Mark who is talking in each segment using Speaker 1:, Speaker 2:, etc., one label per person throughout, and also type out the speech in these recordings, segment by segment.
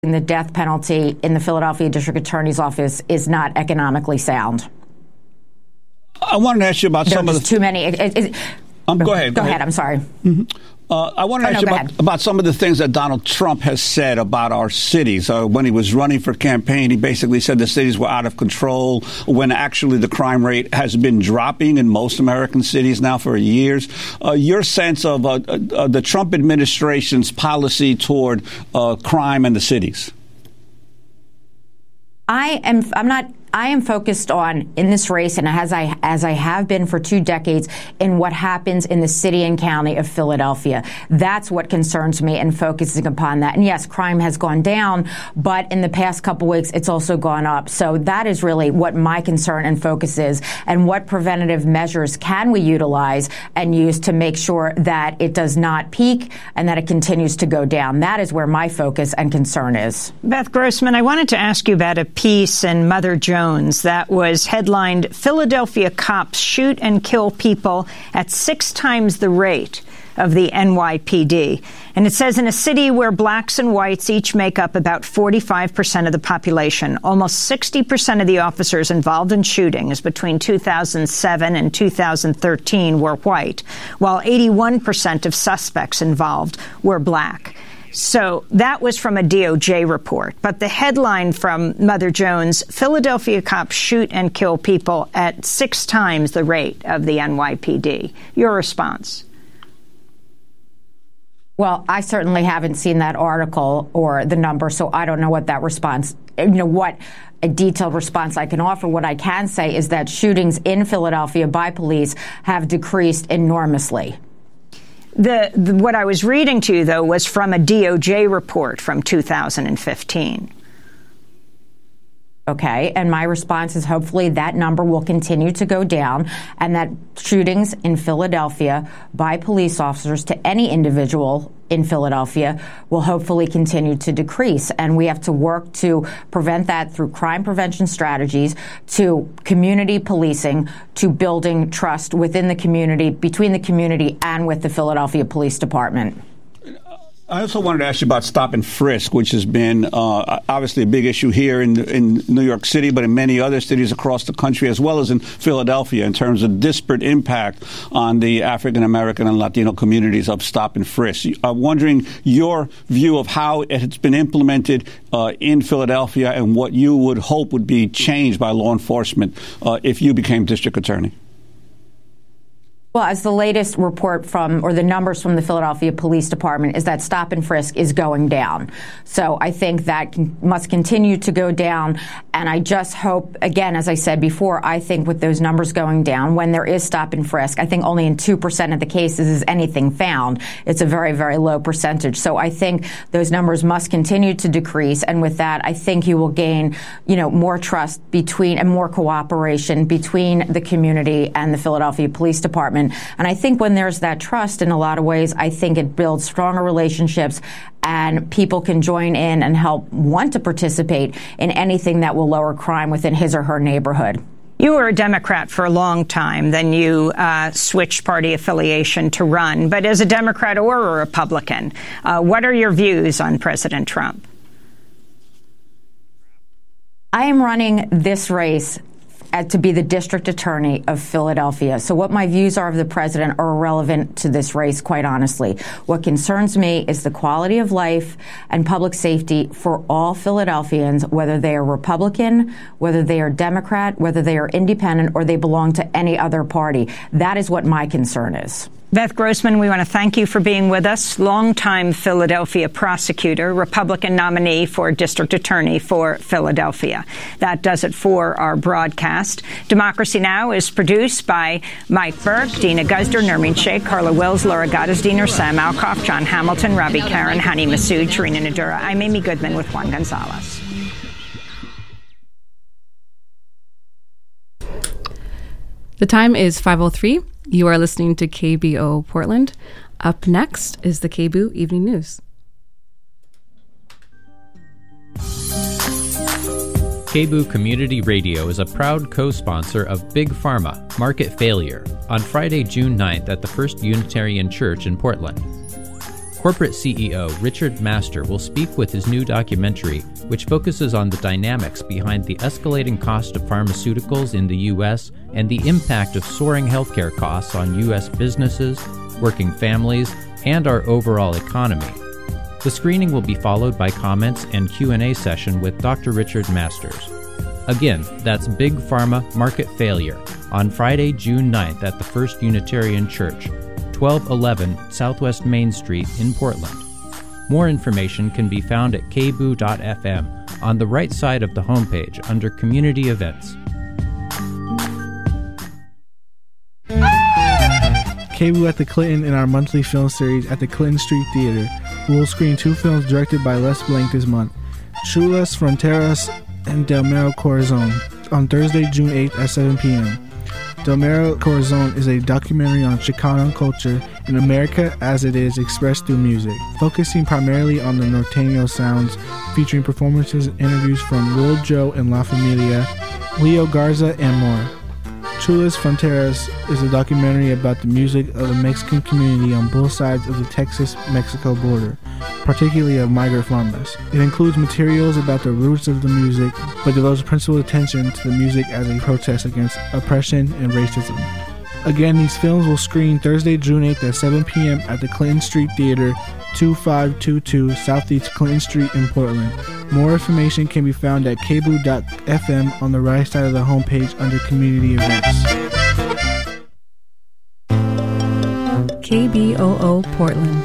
Speaker 1: the death penalty in the Philadelphia District Attorney's Office is not economically sound.
Speaker 2: I wanted to ask you about some of the...
Speaker 1: too many...
Speaker 2: Go ahead.
Speaker 1: Go ahead. I'm sorry.
Speaker 2: Mm-hmm. I want to ask you about some of the things that Donald Trump has said about our cities. When he was running for campaign, he basically said the cities were out of control, when actually the crime rate has been dropping in most American cities now for years. Your sense of the Trump administration's policy toward crime in the cities?
Speaker 1: I am focused on, in this race, and as I have been for 2 decades, in what happens in the city and county of Philadelphia. That's what concerns me, and focusing upon that. And yes, crime has gone down, but in the past couple weeks, it's also gone up. So that is really what my concern and focus is, and what preventative measures can we utilize and use to make sure that it does not peak and that it continues to go down. That is where my focus and concern is.
Speaker 3: Beth Grossman, I wanted to ask you about a piece in Mother Jones that was headlined, "Philadelphia Cops Shoot and Kill People at 6 times the Rate of the NYPD." And it says, in a city where blacks and whites each make up about 45% of the population, almost 60% of the officers involved in shootings between 2007 and 2013 were white, while 81% of suspects involved were black. So that was from a DOJ report. But the headline from Mother Jones, "Philadelphia Cops Shoot and Kill People at 6 times the rate of the NYPD." Your response?
Speaker 1: Well, I certainly haven't seen that article or the number, so I don't know what that response, what a detailed response I can offer. What I can say is that shootings in Philadelphia by police have decreased enormously.
Speaker 3: What I was reading to you, though, was from a DOJ report from 2015.
Speaker 1: Okay, and my response is hopefully that number will continue to go down, and that shootings in Philadelphia by police officers to any individual in Philadelphia will hopefully continue to decrease. And we have to work to prevent that through crime prevention strategies, to community policing, to building trust within the community, between the community and with the Philadelphia Police Department.
Speaker 2: I also wanted to ask you about stop and frisk, which has been obviously a big issue here in New York City, but in many other cities across the country, as well as in Philadelphia, in terms of disparate impact on the African American and Latino communities of stop and frisk. I'm wondering your view of how it's been implemented in Philadelphia and what you would hope would be changed by law enforcement if you became district attorney.
Speaker 1: Well, as the latest report or the numbers from the Philadelphia Police Department is that stop and frisk is going down. So I think that must continue to go down. And I just hope, again, as I said before, I think with those numbers going down, when there is stop and frisk, I think only in 2% of the cases is anything found. It's a very, very low percentage. So I think those numbers must continue to decrease. And with that, I think you will gain, more trust and more cooperation between the community and the Philadelphia Police Department. And I think when there's that trust, in a lot of ways, I think it builds stronger relationships, and people can join in and want to participate in anything that will lower crime within his or her neighborhood.
Speaker 3: You were a Democrat for a long time, then you switched party affiliation to run. But as a Democrat or a Republican, what are your views on President Trump?
Speaker 1: I am running this race to be the district attorney of Philadelphia. So what my views are of the president are irrelevant to this race, quite honestly. What concerns me is the quality of life and public safety for all Philadelphians, whether they are Republican, whether they are Democrat, whether they are independent, or they belong to any other party. That is what my concern is.
Speaker 3: Beth Grossman, we want to thank you for being with us. Longtime Philadelphia prosecutor, Republican nominee for district attorney for Philadelphia. That does it for our broadcast. Democracy Now! Is produced by Mike Burke, Dina Guzder, Nermeen Sheikh, Carla Wills, Laura Gottesdiener, Sam Alcoff, John Hamilton, Robbie Karen, Hani Massoud, Sharina Nadura. I'm Amy Goodman with Juan Gonzalez.
Speaker 4: The time is 5:03. You are listening to KBO Portland. Up next is the KBO Evening News.
Speaker 5: KBO Community Radio is a proud co-sponsor of Big Pharma, Market Failure, on Friday, June 9th at the First Unitarian Church in Portland. Corporate CEO Richard Master will speak with his new documentary, which focuses on the dynamics behind the escalating cost of pharmaceuticals in the U.S. and the impact of soaring healthcare costs on U.S. businesses, working families, and our overall economy. The screening will be followed by comments and Q&A session with Dr. Richard Masters. Again, that's Big Pharma Market Failure on Friday, June 9th at the First Unitarian Church, 1211 Southwest Main Street in Portland. More information can be found at kboo.fm on the right side of the homepage under Community Events.
Speaker 6: KBOO at the Clinton in our monthly film series at the Clinton Street Theater. We will screen 2 films directed by Les Blank this month, Chulas Fronteras and Del Mero Corazon, on Thursday, June 8th at 7 p.m. Del Mero Corazon is a documentary on Chicano culture in America as it is expressed through music, focusing primarily on the norteño sounds, featuring performances and interviews from Lil Joe and La Familia, Leo Garza, and more. Chulas Fronteras is a documentary about the music of the Mexican community on both sides of the Texas-Mexico border, particularly of migrant farmers. It includes materials about the roots of the music, but devotes principal attention to the music as a protest against oppression and racism. Again, these films will screen Thursday, June 8th at 7 p.m. at the Clinton Street Theater, 2522 Southeast Clinton Street in Portland. More information can be found at kboo.fm on the right side of the homepage under Community Events.
Speaker 4: KBOO Portland.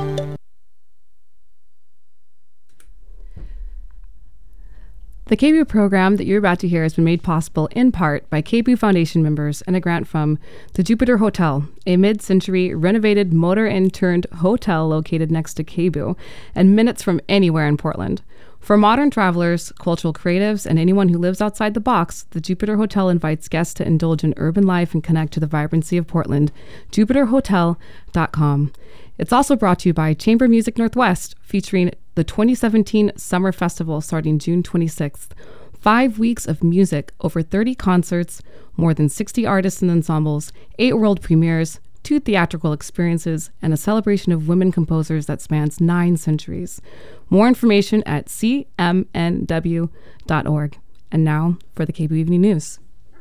Speaker 4: The KBOO program that you're about to hear has been made possible in part by KBOO Foundation members and a grant from the Jupiter Hotel, a mid-century renovated motor inn-turned hotel located next to KBOO and minutes from anywhere in Portland. For modern travelers, cultural creatives, and anyone who lives outside the box, the Jupiter Hotel invites guests to indulge in urban life and connect to the vibrancy of Portland. JupiterHotel.com. It's also brought to you by Chamber Music Northwest, featuring the 2017 Summer Festival starting June 26th. 5 weeks of music, over 30 concerts, more than 60 artists and ensembles, 8 world premieres, 2 theatrical experiences, and a celebration of women composers that spans 9 centuries. More information at cmnw.org. And now for the KBOO Evening News.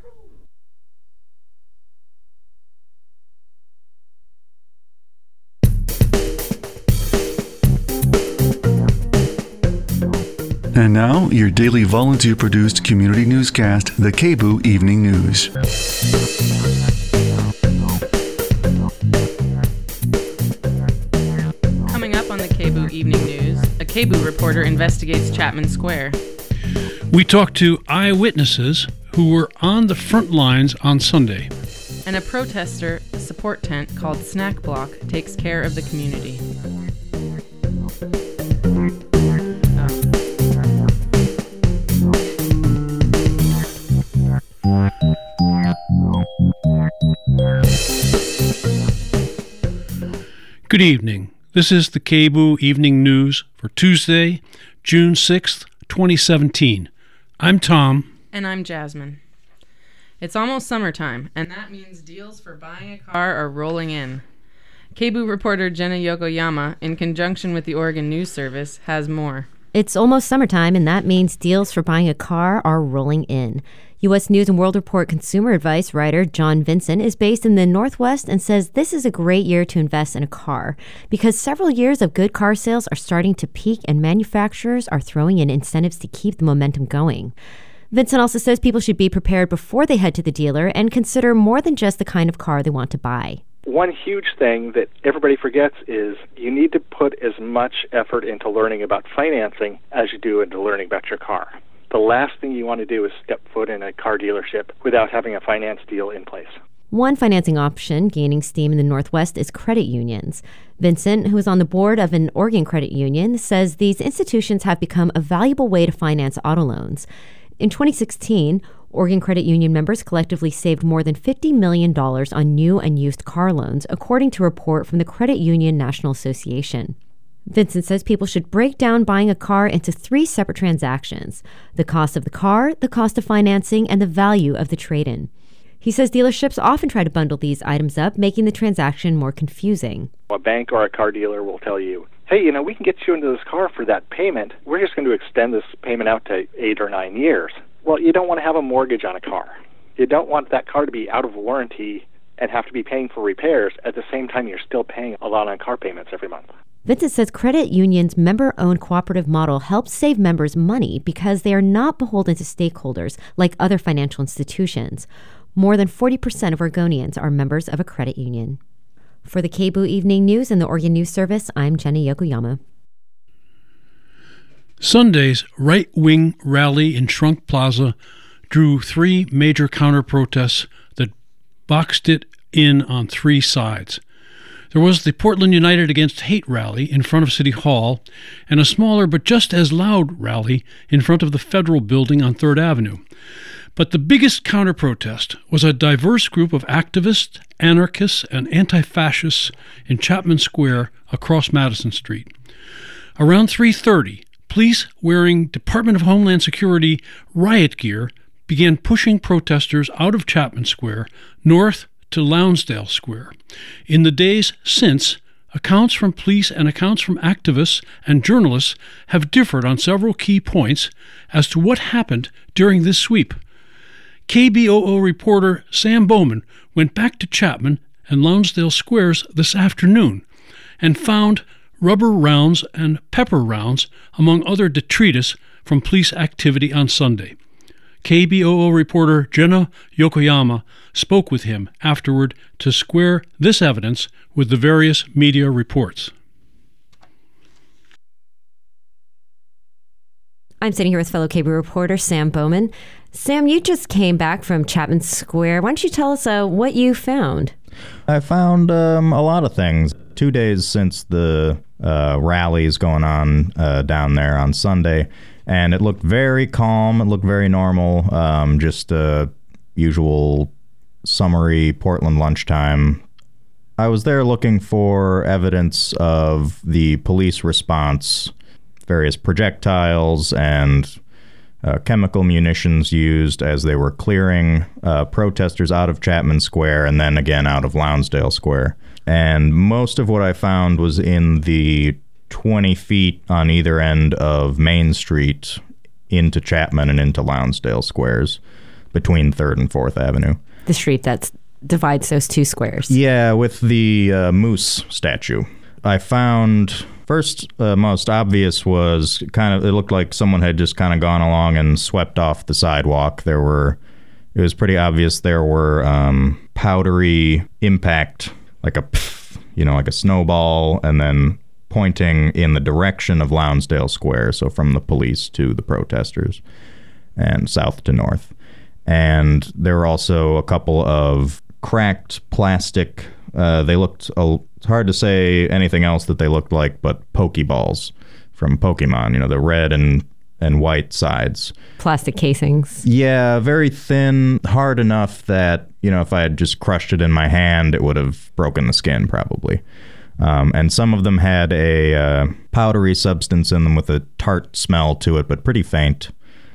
Speaker 7: And now, your daily volunteer-produced community newscast, the KBOO Evening News.
Speaker 8: Coming up on the KBOO Evening News, a KBOO reporter investigates Chapman Square.
Speaker 9: We talked to eyewitnesses who were on the front lines on Sunday.
Speaker 8: And a protester support tent called Snack Block takes care of the community.
Speaker 9: Good evening. This is the KBOO Evening News for Tuesday, June 6th, 2017. I'm Tom.
Speaker 8: And I'm Jasmine. It's almost summertime, and that means deals for buying a car are rolling in. KBOO reporter Jenna Yokoyama, in conjunction with the Oregon News Service, has more.
Speaker 10: It's almost summertime, and that means deals for buying a car are rolling in. U.S. News & World Report consumer advice writer John Vincent is based in the Northwest and says this is a great year to invest in a car because several years of good car sales are starting to peak and manufacturers are throwing in incentives to keep the momentum going. Vincent also says people should be prepared before they head to the dealer and consider more than just the kind of car they want to buy.
Speaker 11: One huge thing that everybody forgets is you need to put as much effort into learning about financing as you do into learning about your car. The last thing you want to do is step foot in a car dealership without having a finance deal in place.
Speaker 10: One financing option gaining steam in the Northwest is credit unions. Vincent, who is on the board of an Oregon credit union, says these institutions have become a valuable way to finance auto loans. In 2016, Oregon credit union members collectively saved more than $50 million on new and used car loans, according to a report from the Credit Union National Association. Vincent says people should break down buying a car into 3 separate transactions: the cost of the car, the cost of financing, and the value of the trade-in. He says dealerships often try to bundle these items up, making the transaction more confusing.
Speaker 11: A bank or a car dealer will tell you, hey, we can get you into this car for that payment. We're just going to extend this payment out to 8 or 9 years. Well, you don't want to have a mortgage on a car. You don't want that car to be out of warranty and have to be paying for repairs at the same time you're still paying a lot on car payments every month.
Speaker 10: Vincent says credit unions' member-owned cooperative model helps save members money because they are not beholden to stakeholders like other financial institutions. More than 40% of Oregonians are members of a credit union. For the KBOO Evening News and the Oregon News Service, I'm Jenny Yokoyama.
Speaker 9: Sunday's right-wing rally in Trunk Plaza drew 3 major counter-protests that boxed it in on 3 sides. There was the Portland United Against Hate rally in front of City Hall and a smaller but just as loud rally in front of the Federal Building on 3rd Avenue. But the biggest counter-protest was a diverse group of activists, anarchists, and anti-fascists in Chapman Square across Madison Street. Around 3:30, police wearing Department of Homeland Security riot gear began pushing protesters out of Chapman Square north to Lonsdale Square. In the days since, accounts from police and accounts from activists and journalists have differed on several key points as to what happened during this sweep. KBOO reporter Sam Bowman went back to Chapman and Lonsdale Squares this afternoon and found rubber rounds and pepper rounds, among other detritus from police activity on Sunday. KBOO reporter Jenna Yokoyama spoke with him afterward to square this evidence with the various media reports.
Speaker 10: I'm sitting here with fellow KBOO reporter Sam Bowman. Sam, you just came back from Chapman Square. Why don't you tell us what you found?
Speaker 12: I found a lot of things. 2 days since the rallies going on down there on Sunday, and it looked very calm. It looked very normal, just a usual summery Portland lunchtime. I was there looking for evidence of the police response, various projectiles and chemical munitions used as they were clearing protesters out of Chapman Square and then again out of Lonsdale Square. And most of what I found was in the 20 feet on either end of Main Street into Chapman and into Lonsdale Squares between 3rd and 4th Avenue.
Speaker 10: The street that divides those 2 squares.
Speaker 12: Yeah, with the moose statue. I found... First, most obvious was it looked like someone had just kind of gone along and swept off the sidewalk. It was pretty obvious there were powdery impact, like like a snowball, and then pointing in the direction of Lonsdale Square, so from the police to the protesters, and south to north. And there were also a couple of cracked plastic, they looked... It's hard to say anything else that they looked like but Pokeballs from Pokemon, the red and white sides.
Speaker 10: Plastic casings.
Speaker 12: Yeah, very thin, hard enough that, if I had just crushed it in my hand, it would have broken the skin probably. And some of them had a powdery substance in them with a tart smell to it, but pretty faint.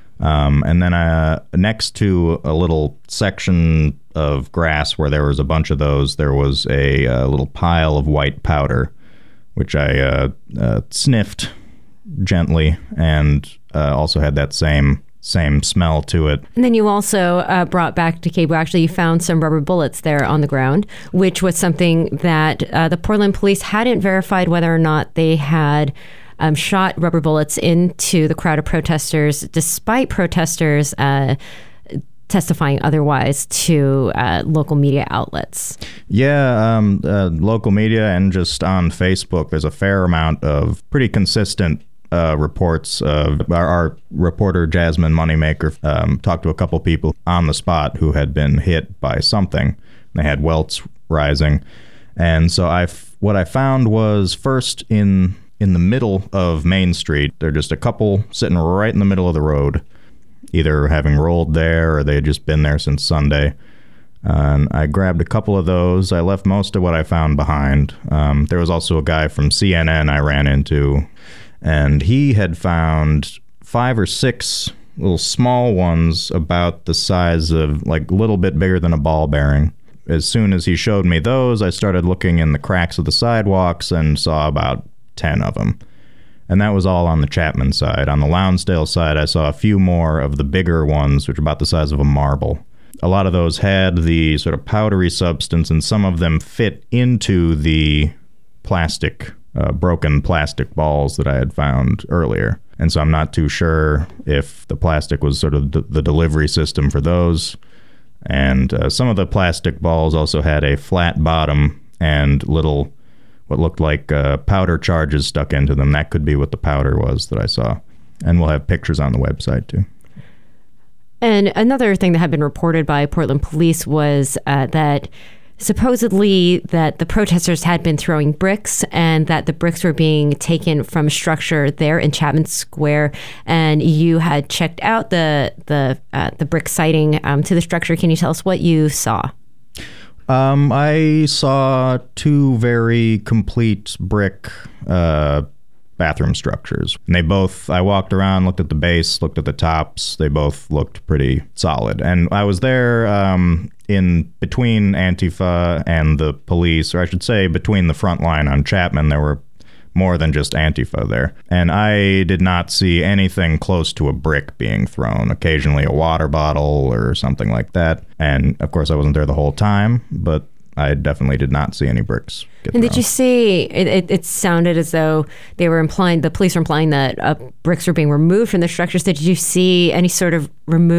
Speaker 12: And then next to a little section of grass where there was a bunch of those, there was a little pile of white powder, which I sniffed gently and also had that same smell to it.
Speaker 10: And then you also brought back to KBOO, actually you found some rubber bullets there on the ground, which was something that the Portland police hadn't verified whether or not they had shot rubber bullets into the crowd of protesters, despite protesters testifying otherwise to local media outlets.
Speaker 12: Yeah, local media and just on Facebook, there's a fair amount of pretty consistent reports. Our reporter, Jasmine Moneymaker, talked to a couple people on the spot who had been hit by something. They had welts rising. And so what I found was first in the middle of Main Street, there are just a couple sitting right in the middle of the road, either having rolled there or they had just been there since Sunday. And I grabbed a couple of those. I left most of what I found behind. There was also a guy from CNN I ran into, and he had found 5 or 6 little small ones about the size of, like, a little bit bigger than a ball bearing. As soon as he showed me those, I started looking in the cracks of the sidewalks and saw about 10 of them. And that was all on the Chapman side. On the Lounsdale side, I saw a few more of the bigger ones, which are about the size of a marble. A lot of those had the sort of powdery substance, and some of them fit into the plastic, broken plastic balls that I had found earlier. And so I'm not too sure if the plastic was sort of the delivery system for those. And some of the plastic balls also had a flat bottom and little, what looked like powder charges stuck into them. That could be what the powder was that I saw. And we'll have pictures on the website, too.
Speaker 10: And another thing that had been reported by Portland police was that supposedly that the protesters had been throwing bricks and that the bricks were being taken from a structure there in Chapman Square. And you had checked out the brick sighting to the structure. Can you tell us what you saw?
Speaker 12: I saw two very complete brick bathroom structures. And I walked around, looked at the base, looked at the tops. They both looked pretty solid. And I was there in between Antifa and the police, or I should say between the front line on Chapman. There were more than just Antifa there. And I did not see anything close to a brick being thrown. Occasionally a water bottle or something like that. And of course I wasn't there the whole time, but I definitely did not see any bricks get
Speaker 10: And
Speaker 12: thrown.
Speaker 10: did you see, it sounded as though they were implying, the police were implying that bricks were being removed from the structures. Did you see any sort of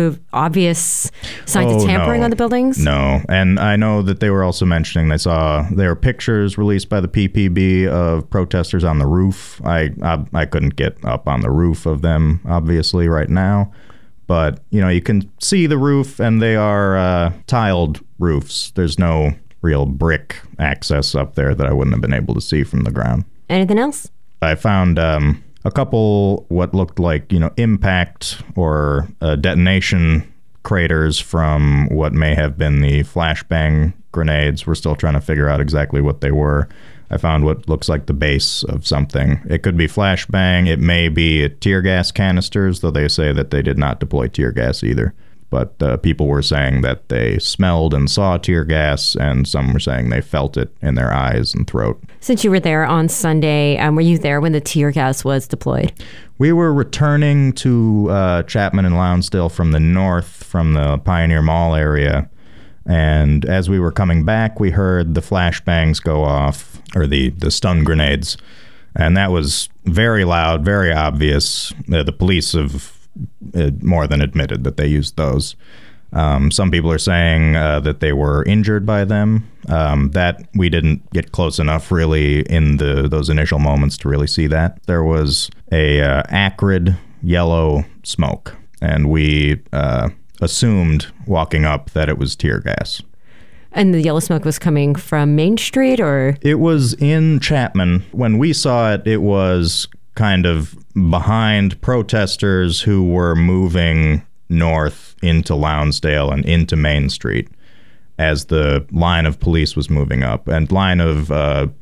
Speaker 10: obvious signs of tampering on the buildings?
Speaker 12: No. And I know that they were also mentioning there were pictures released by the PPB of protesters on the roof. I couldn't get up on the roof of them, obviously, right now. But, you can see the roof, and they are tiled roofs. There's no real brick access up there that I wouldn't have been able to see from the ground.
Speaker 10: Anything else?
Speaker 12: I found a couple what looked like, impact or detonation craters from what may have been the flashbang grenades. We're still trying to figure out exactly what they were. I found what looks like the base of something. It could be flashbang. It may be tear gas canisters, though they say that they did not deploy tear gas either. But people were saying that they smelled and saw tear gas, and some were saying they felt it in their eyes and throat.
Speaker 10: Since you were there on Sunday, were you there when the tear gas was deployed?
Speaker 12: We were returning to Chapman and Lounsdale from the north, from the Pioneer Mall area. And as we were coming back, we heard the flashbangs go off, or the stun grenades. And that was very loud, very obvious. The police have more than admitted that they used those. Some people are saying that they were injured by them. That we didn't get close enough really in those initial moments to really see that. There was a acrid yellow smoke, and we assumed walking up that it was tear gas.
Speaker 10: And the yellow smoke was coming from Main Street, or?
Speaker 12: It was in Chapman. When we saw it, it was kind of behind protesters who were moving north into Lounsdale and into Main Street as the line of police was moving up, and line of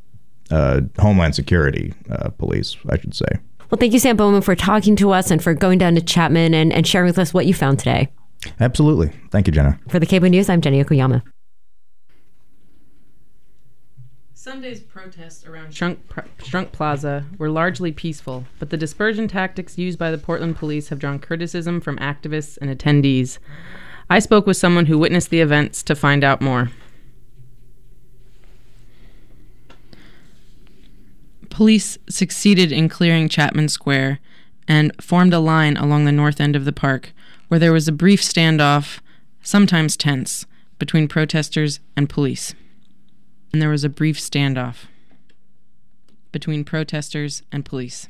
Speaker 12: Homeland Security police, I should say.
Speaker 10: Well, thank you, Sam Bowman, for talking to us and for going down to Chapman and sharing with us what you found today.
Speaker 12: Absolutely. Thank you, Jenna.
Speaker 10: For the KBOO News, I'm Jenny Yokoyama.
Speaker 8: Sunday's protests around Strunk Plaza were largely peaceful, but the dispersion tactics used by the Portland police have drawn criticism from activists and attendees. I spoke with someone who witnessed the events to find out more. Police succeeded in clearing Chapman Square and formed a line along the north end of the park, where there was a brief standoff, sometimes tense, between protesters and police. And there was a brief standoff between protesters and police.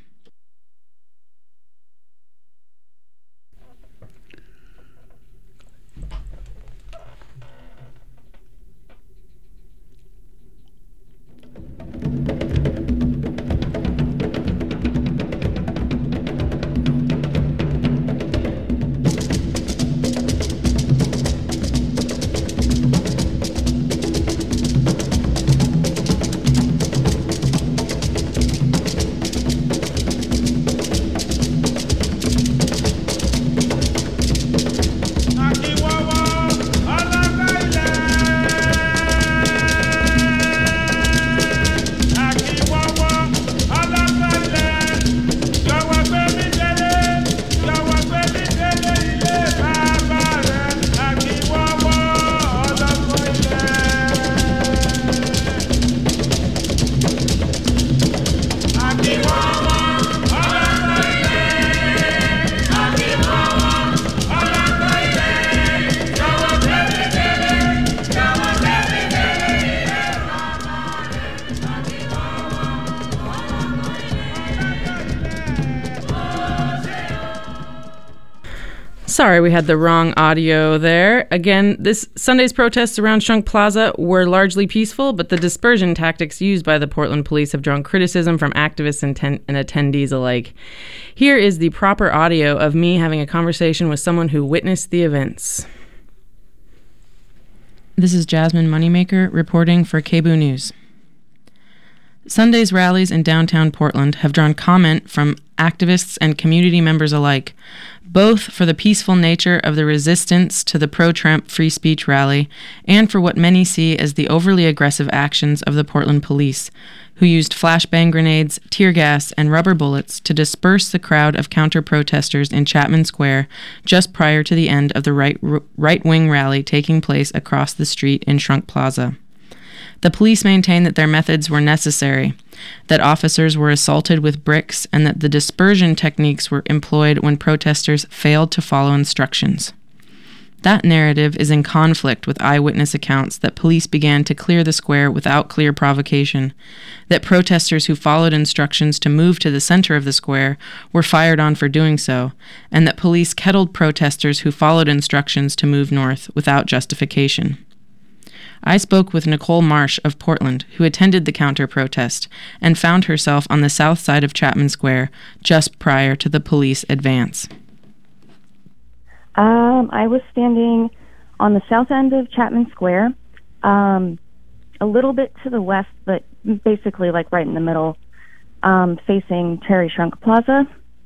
Speaker 8: Sorry, we had the wrong audio there. Again, this Sunday's protests around Trunk Plaza were largely peaceful, but the dispersion tactics used by the Portland police have drawn criticism from activists and attendees alike. Here is the proper audio of me having a conversation with someone who witnessed the events. This is Jasmine Moneymaker reporting for KBOO News. Sunday's rallies in downtown Portland have drawn comment from activists and community members alike, both for the peaceful nature of the resistance to the pro-Trump free speech rally and for what many see as the overly aggressive actions of the Portland police, who used flashbang grenades, tear gas, and rubber bullets to disperse the crowd of counter-protesters in Chapman Square just prior to the end of the right-wing rally taking place across the street in Trunk Plaza. The police maintain that their methods were necessary, that officers were assaulted with bricks, and that the dispersion techniques were employed when protesters failed to follow instructions. That narrative is in conflict with eyewitness accounts that police began to clear the square without clear provocation, that protesters who followed instructions to move to the center of the square were fired on for doing so, and that police kettled protesters who followed instructions to move north without justification. I spoke with Nicole Marsh of Portland, who attended the counter-protest and found herself on the south side of Chapman Square just prior to the police advance.
Speaker 13: I was standing on the south end of Chapman Square, a little bit to the west, but basically like right in the middle, facing Terry Trunk Plaza.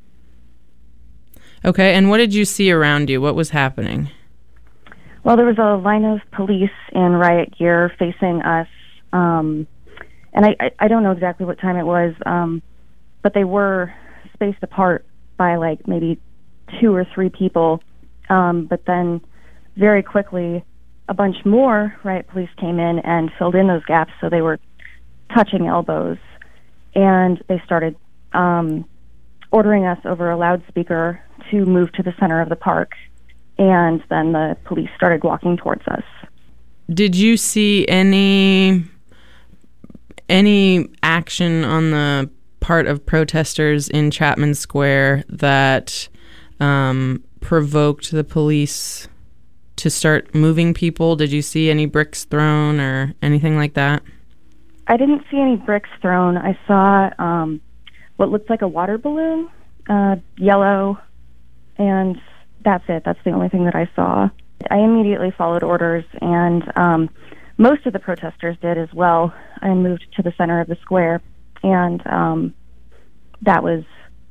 Speaker 8: Okay, and what did you see around you? What was happening?
Speaker 13: Well, there was a line of police in riot gear facing us, and I don't know exactly what time it was, but they were spaced apart by like maybe 2 or 3 people, but then very quickly a bunch more riot police came in and filled in those gaps, so they were touching elbows, and they started ordering us over a loudspeaker to move to the center of the park. And then the police started walking towards us.
Speaker 8: Did you see any action on the part of protesters in Chapman Square that provoked the police to start moving people? Did you see any bricks thrown or anything like that?
Speaker 13: I didn't see any bricks thrown. I saw what looked like a water balloon, yellow, and that's it. That's the only thing that I saw. I immediately followed orders, and most of the protesters did as well. I moved to the center of the square, and that was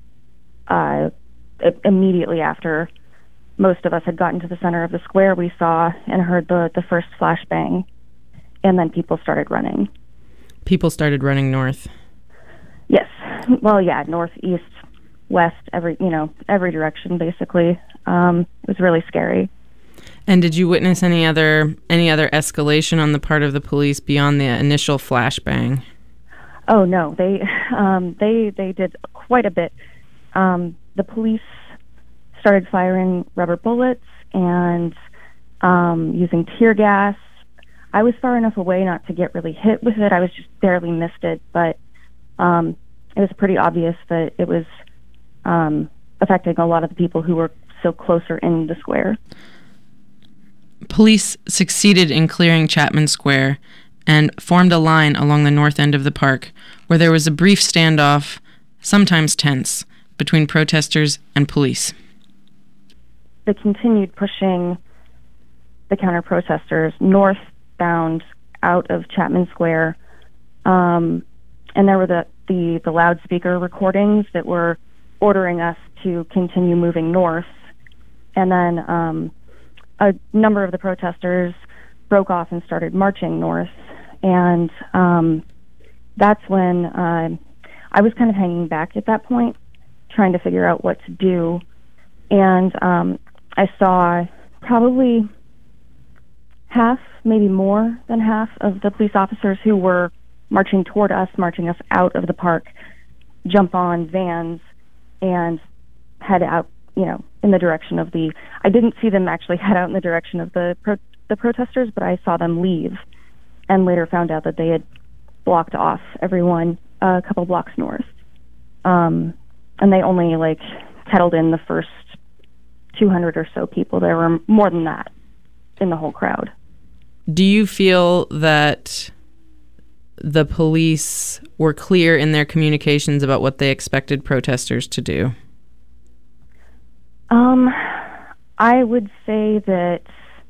Speaker 13: immediately after most of us had gotten to the center of the square. We saw and heard the first flashbang, and then people started running.
Speaker 8: People started running north?
Speaker 13: Yes. Well, yeah, north, east, west, every direction, basically. It was really scary.
Speaker 8: And did you witness any other escalation on the part of the police beyond the initial flashbang?
Speaker 13: Oh no, they did quite a bit. The police started firing rubber bullets and using tear gas. I was far enough away not to get really hit with it. I was just barely missed it, but it was pretty obvious that it was affecting a lot of the people who were so closer in the square.
Speaker 8: Police succeeded in clearing Chapman Square and formed a line along the north end of the park, where there was a brief standoff, sometimes tense, between protesters and police.
Speaker 13: They continued pushing the counter-protesters northbound out of Chapman Square, and there were the loudspeaker recordings that were ordering us to continue moving north. And then a number of the protesters broke off and started marching north. And that's when I was kind of hanging back at that point, trying to figure out what to do. And I saw probably half, maybe more than half of the police officers who were marching toward us, marching us out of the park, jump on vans and head out, in the direction of I didn't see them actually head out in the direction of the protesters, but I saw them leave and later found out that they had blocked off everyone a couple blocks north. And they only kettled in the first 200 or so people. There were more than that in the whole crowd.
Speaker 8: Do you feel that the police were clear in their communications about what they expected protesters to do?
Speaker 13: I would say that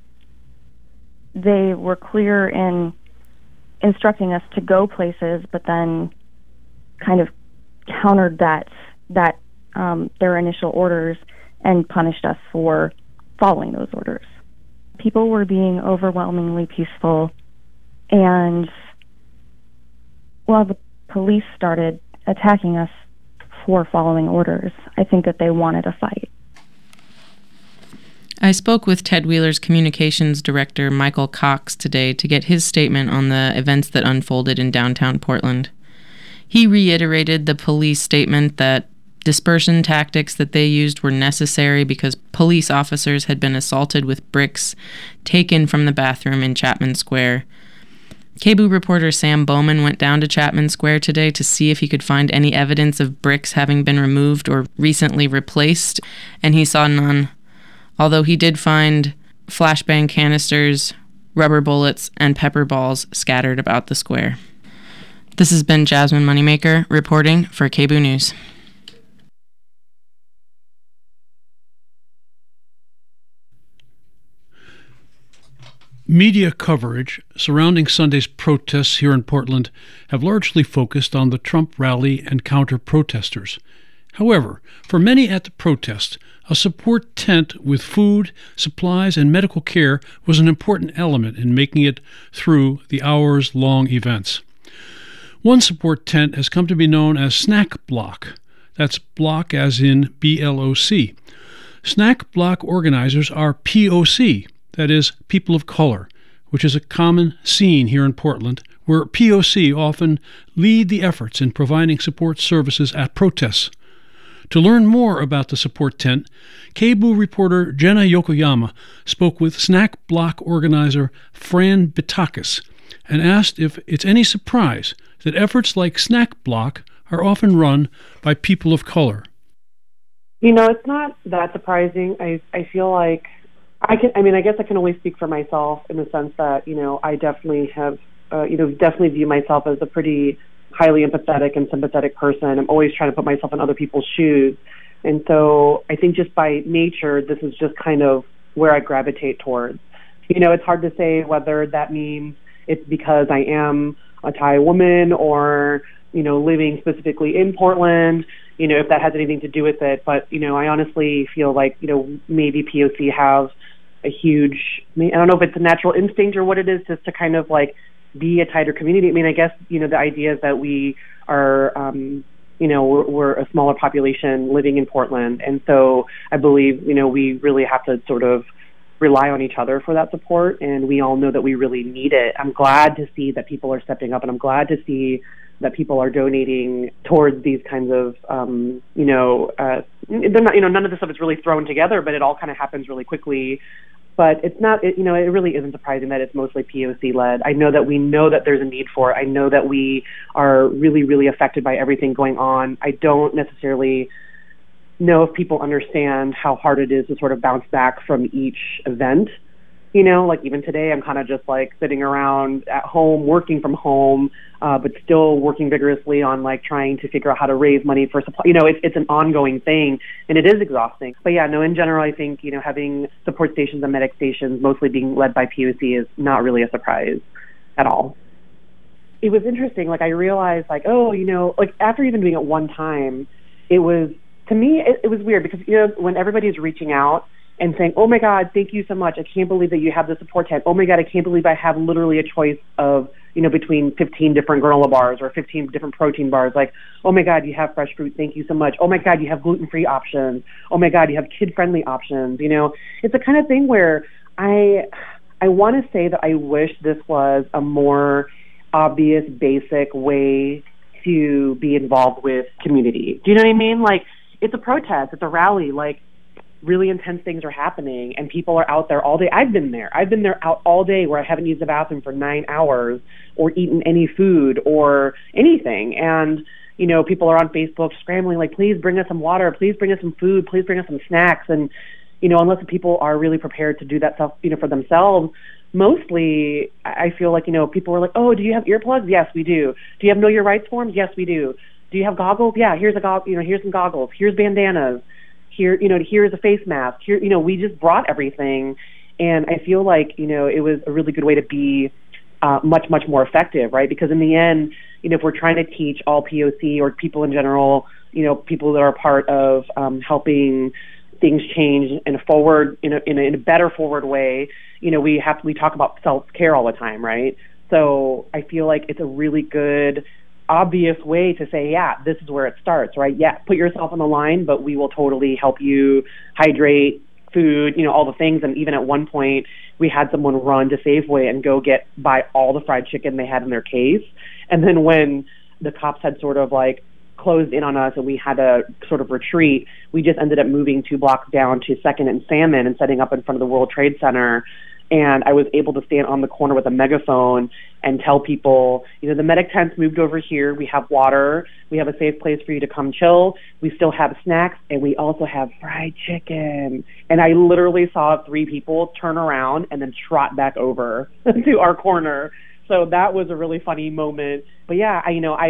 Speaker 13: they were clear in instructing us to go places, but then kind of countered their initial orders and punished us for following those orders. People were being overwhelmingly peaceful, and the police started attacking us for following orders. I think that they wanted a fight.
Speaker 8: I spoke with Ted Wheeler's communications director, Michael Cox, today to get his statement on the events that unfolded in downtown Portland. He reiterated the police statement that dispersion tactics that they used were necessary because police officers had been assaulted with bricks taken from the bathroom in Chapman Square. KBOO reporter Sam Bowman went down to Chapman Square today to see if he could find any evidence of bricks having been removed or recently replaced, and he saw none. Although he did find flashbang canisters, rubber bullets, and pepper balls scattered about the square. This has been Jasmine Moneymaker reporting for KBOO News.
Speaker 9: Media coverage surrounding Sunday's protests here in Portland have largely focused on the Trump rally and counter-protesters. However, for many at the protest, a support tent with food, supplies, and medical care was an important element in making it through the hours-long events. One support tent has come to be known as Snack Block. That's block as in B-L-O-C. Snack Block organizers are POC, that is, people of color, which is a common scene here in Portland, where POC often lead the efforts in providing support services at protests. To learn more about the support tent, KBOO reporter Jenna Yokoyama spoke with Snack Block organizer Fran Bitakis and asked if it's any surprise that efforts like Snack Block are often run by people of color.
Speaker 14: It's not that surprising. I feel like I guess I can only speak for myself in the sense that, I definitely have, definitely view myself as a pretty highly empathetic and sympathetic person. I'm always trying to put myself in other people's shoes. And so I think just by nature, this is just kind of where I gravitate towards. It's hard to say whether that means it's because I am a Thai woman or, living specifically in Portland, if that has anything to do with it. But, I honestly feel like, maybe POC have a huge, I don't know if it's a natural instinct or what it is, just to kind of like be a tighter community. I guess, the idea is that we are, we're a smaller population living in Portland. And so I believe, we really have to sort of rely on each other for that support. And we all know that we really need it. I'm glad to see that people are stepping up, and I'm glad to see that people are donating towards these kinds of, they're not, none of this stuff is really thrown together, but it all kind of happens really quickly. But it's not, it really isn't surprising that it's mostly POC led. I know that we know that there's a need for it. I know that we are really, really affected by everything going on. I don't necessarily know if people understand how hard it is to sort of bounce back from each event. Like even today, I'm kind of just like sitting around at home, working from home, but still working vigorously on like trying to figure out how to raise money for supply. It's an ongoing thing, and it is exhausting. But yeah, no, in general, I think, having support stations and medic stations mostly being led by POC is not really a surprise at all. It was interesting. Like I realized like, like after even doing it one time, it was, to me, it was weird because, when everybody's reaching out and saying, oh my God, thank you so much. I can't believe that you have the support tent. Oh my God, I can't believe I have literally a choice of, between 15 different granola bars or 15 different protein bars. Like, oh my God, you have fresh fruit. Thank you so much. Oh my God, you have gluten-free options. Oh my God, you have kid-friendly options. It's the kind of thing where I want to say that I wish this was a more obvious, basic way to be involved with community. Do you know what I mean? Like, it's a protest. It's a rally. Like, really intense things are happening and people are out there all day. I've been there out all day where I haven't used the bathroom for 9 hours or eaten any food or anything. And, people are on Facebook scrambling, like, please bring us some water, please bring us some food, please bring us some snacks. And, unless people are really prepared to do that stuff, for themselves, mostly I feel like, people are like, oh, do you have earplugs? Yes, we do. Do you have Know Your Rights forms? Yes, we do. Do you have goggles? Yeah, here's here's some goggles. Here's bandanas. Here's a face mask. Here, we just brought everything. And I feel like, it was a really good way to be much, much more effective, right? Because in the end, if we're trying to teach all POC or people in general, people that are part of helping things change in a better forward way, we talk about self-care all the time, right? So I feel like it's a really good, obvious way to say, yeah, this is where it starts, right? Yeah, put yourself on the line, but we will totally help you hydrate, food, all the things. And even at one point, we had someone run to Safeway and go buy all the fried chicken they had in their case. And then when the cops had sort of closed in on us and we had to sort of retreat, we just ended up moving 2 blocks down to 2nd and Salmon and setting up in front of the World Trade Center. And I was able to stand on the corner with a megaphone and tell people, the medic tents moved over here. We have water. We have a safe place for you to come chill. We still have snacks, and we also have fried chicken. And I literally saw 3 people turn around and then trot back over to our corner. So that was a really funny moment. But yeah,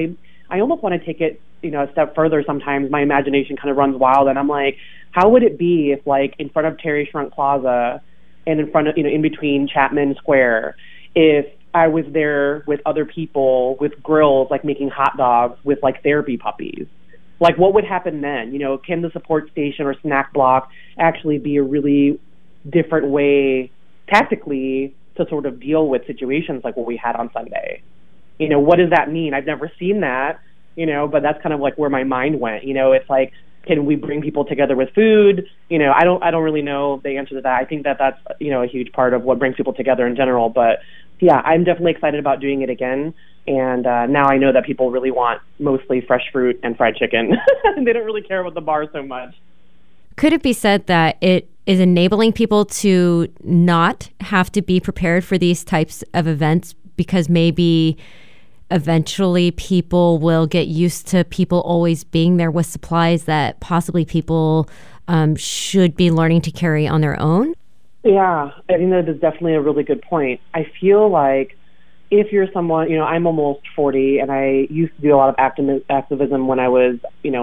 Speaker 14: I almost want to take it, a step further. Sometimes my imagination kind of runs wild, and I'm like, how would it be if, in front of Terry Shrunk Plaza and in front of, in between Chapman Square, if I was there with other people with grills, making hot dogs with therapy puppies? What would happen then? Can the support station or snack block actually be a really different way tactically to sort of deal with situations like what we had on Sunday? What does that mean? I've never seen that, but that's kind of where my mind went. It's can we bring people together with food? I don't really know the answer to that. I think that's, a huge part of what brings people together in general. But yeah, I'm definitely excited about doing it again. And now I know that people really want mostly fresh fruit and fried chicken. They don't really care about the bar so much.
Speaker 10: Could it be said that it is enabling people to not have to be prepared for these types of events because maybe eventually people will get used to people always being there with supplies that possibly people should be learning to carry on their own?
Speaker 14: Yeah, I think that is definitely a really good point. I feel like if you're someone, I'm almost 40, and I used to do a lot of activism when I was,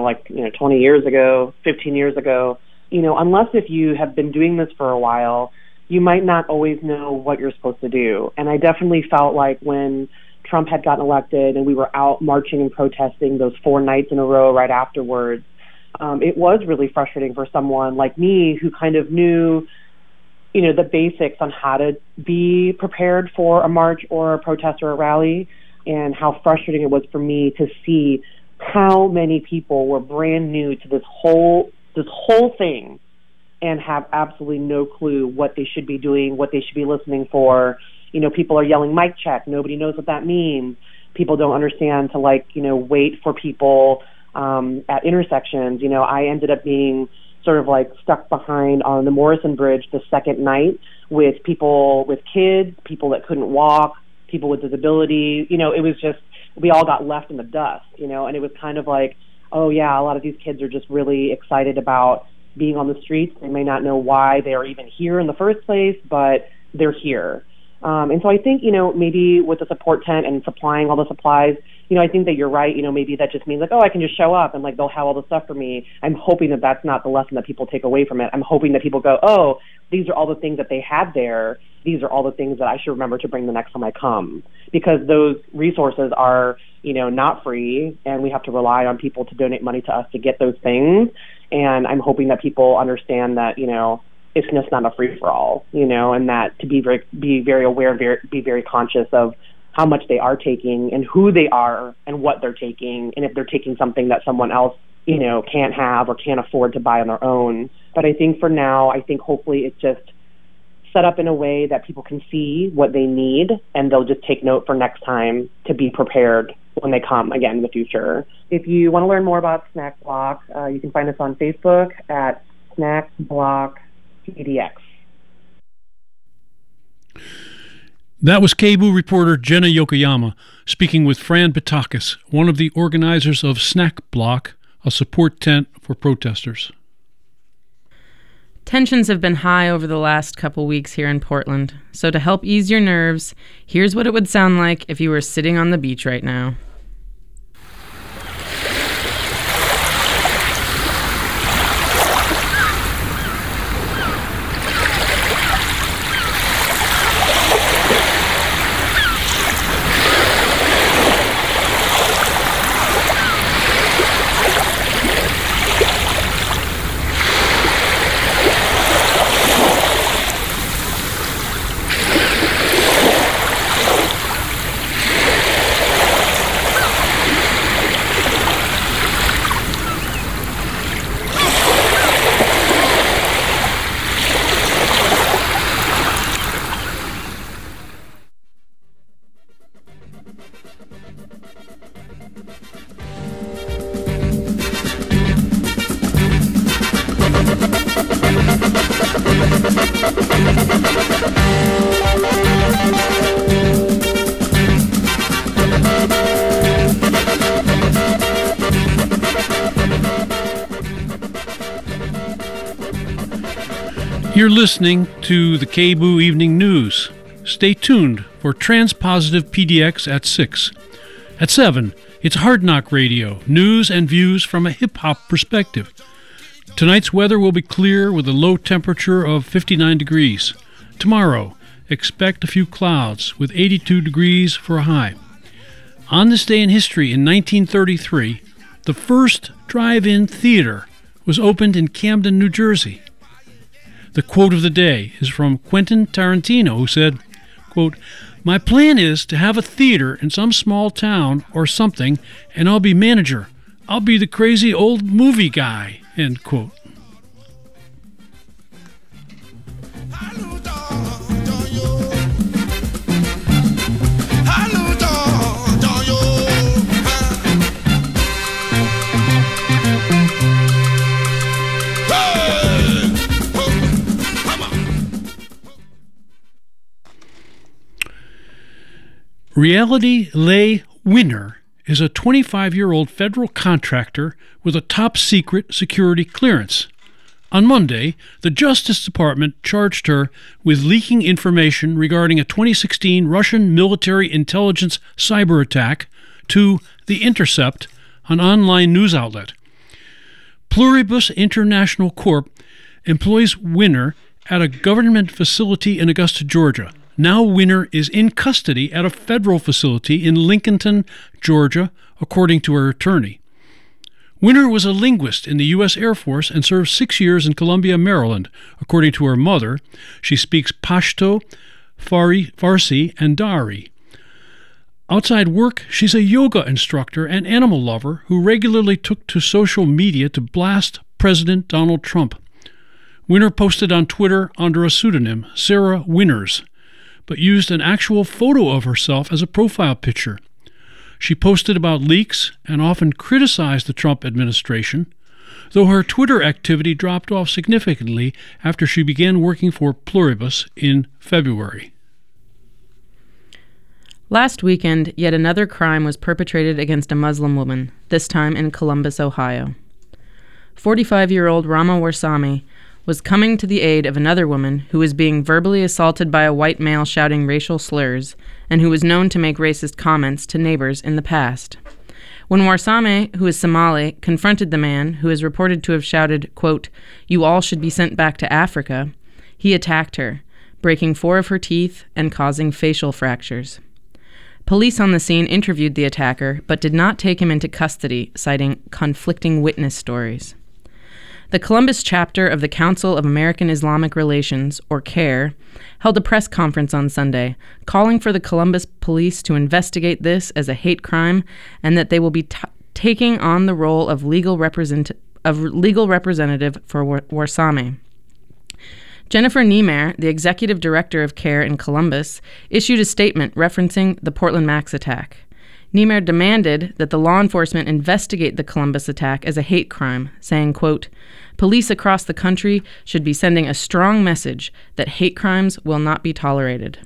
Speaker 14: 20 years ago, 15 years ago. Unless if you have been doing this for a while, you might not always know what you're supposed to do. And I definitely felt like when Trump had gotten elected and we were out marching and protesting those 4 nights in a row right afterwards, it was really frustrating for someone like me who kind of knew, the basics on how to be prepared for a march or a protest or a rally, and how frustrating it was for me to see how many people were brand new to this whole thing and have absolutely no clue what they should be doing, what they should be listening for. People are yelling mic check. Nobody knows what that means. People don't understand to wait for people at intersections. I ended up being sort of stuck behind on the Morrison Bridge the second night with people with kids, people that couldn't walk, people with disability. It was just, we all got left in the dust, and it was kind of oh yeah, a lot of these kids are just really excited about being on the streets. They may not know why they are even here in the first place, but they're here. And so I think, maybe with the support tent and supplying all the supplies, I think that you're right. Maybe that just means I can just show up and they'll have all the stuff for me. I'm hoping that that's not the lesson that people take away from it. I'm hoping that people go, oh, these are all the things that they had there. These are all the things that I should remember to bring the next time I come, because those resources are, not free, and we have to rely on people to donate money to us to get those things. And I'm hoping that people understand that, it's just not a free-for-all, and that to be very aware, be very conscious of how much they are taking and who they are and what they're taking, and if they're taking something that someone else, can't have or can't afford to buy on their own. But I think for now, hopefully it's just set up in a way that people can see what they need, and they'll just take note for next time to be prepared when they come again in the future. If you want to learn more about Snack Block, you can find us on Facebook at Snack Block PDX.
Speaker 9: That was KBOO reporter Jenna Yokoyama speaking with Fran Bitakis, one of the organizers of Snack Block, a support tent for protesters.
Speaker 8: Tensions have been high over the last couple weeks here in Portland, so to help ease your nerves, here's what it would sound like if you were sitting on the beach right now.
Speaker 9: You're listening to the KBOO Evening News. Stay tuned for Transpositive PDX at 6. At 7, it's Hard Knock Radio, news and views from a hip-hop perspective. Tonight's weather will be clear with a low temperature of 59 degrees. Tomorrow, expect a few clouds with 82 degrees for a high. On this day in history in 1933, the first drive-in theater was opened in Camden, New Jersey. The quote of the day is from Quentin Tarantino, who said, quote, "My plan is to have a theater in some small town or something, and I'll be manager. I'll be the crazy old movie guy," end quote. Reality Lay Winner is a 25-year-old federal contractor with a top-secret security clearance. On Monday, the Justice Department charged her with leaking information regarding a 2016 Russian military intelligence cyber attack to The Intercept, an online news outlet. Pluribus International Corp. Employs Winner at a government facility in Augusta, Georgia. Now Winner is in custody at a federal facility in Lincolnton, Georgia, according to her attorney. Winner was a linguist in the U.S. Air Force and served 6 years in Columbia, Maryland. According to her mother, she speaks Pashto, Farsi, and Dari. Outside work, she's a yoga instructor and animal lover who regularly took to social media to blast President Donald Trump. Winner posted on Twitter under a pseudonym, Sarah Winners, but used an actual photo of herself as a profile picture. She posted about leaks and often criticized the Trump administration, though her Twitter activity dropped off significantly after she began working for Pluribus in February.
Speaker 8: Last weekend, yet another crime was perpetrated against a Muslim woman, this time in Columbus, Ohio. 45-year-old Rama Warsame was coming to the aid of another woman who was being verbally assaulted by a white male shouting racial slurs and who was known to make racist comments to neighbors in the past. When Warsame, who is Somali, confronted the man who is reported to have shouted, quote, "You all should be sent back to Africa," he attacked her, breaking 4 of her teeth and causing facial fractures. Police on the scene interviewed the attacker but did not take him into custody, citing conflicting witness stories. The Columbus chapter of the Council of American Islamic Relations, or CAIR, held a press conference on Sunday, calling for the Columbus police to investigate this as a hate crime and that they will be taking on the role of legal representative for Warsame. Jennifer Niemeyer, the executive director of CAIR in Columbus, issued a statement referencing the Portland Max attack. Niemeyer demanded that the law enforcement investigate the Columbus attack as a hate crime, saying, quote, "Police across the country should be sending a strong message that hate crimes will not be tolerated."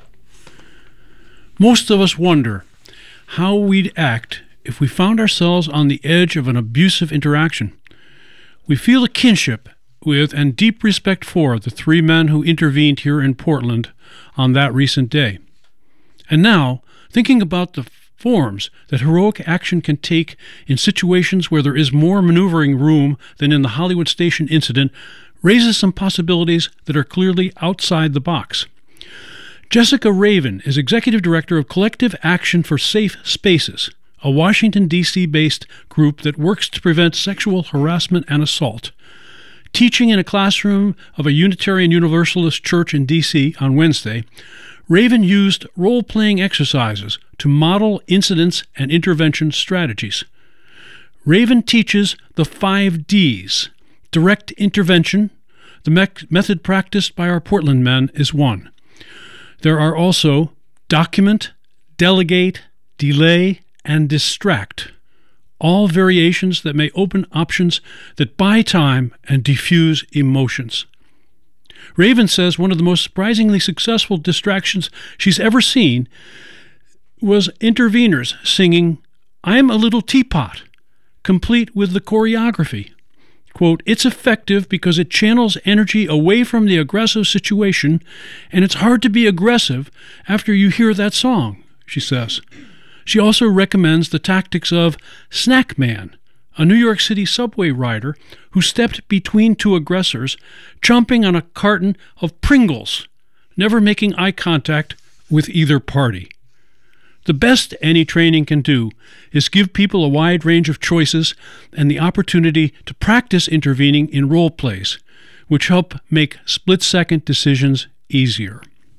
Speaker 9: Most of us wonder how we'd act if we found ourselves on the edge of an abusive interaction. We feel a kinship with and deep respect for the three men who intervened here in Portland on that recent day. And now, thinking about the forms that heroic action can take in situations where there is more maneuvering room than in the Hollywood Station incident raises some possibilities that are clearly outside the box. Jessica Raven is Executive Director of Collective Action for Safe Spaces, a Washington, D.C.-based group that works to prevent sexual harassment and assault. Teaching in a classroom of a Unitarian Universalist church in D.C. on Wednesday, Raven used role-playing exercises to model incidents and intervention strategies. Raven teaches the 5 Ds. Direct intervention, the method practiced by our Portland men, is one. There are also document, delegate, delay, and distract, all variations that may open options that buy time and diffuse emotions. Raven says one of the most surprisingly successful distractions she's ever seen was interveners singing, "I'm a Little Teapot," complete with the choreography. Quote, "It's effective because it channels energy away from the aggressive situation, and it's hard to be aggressive after you hear that song," she says. She also recommends the tactics of Snack Man, a New York City subway rider who stepped between two aggressors, chomping on a carton of Pringles, never making eye contact with either party. The best any training can do is give people a wide range of choices and the opportunity to practice intervening in role plays, which help make split-second decisions easier.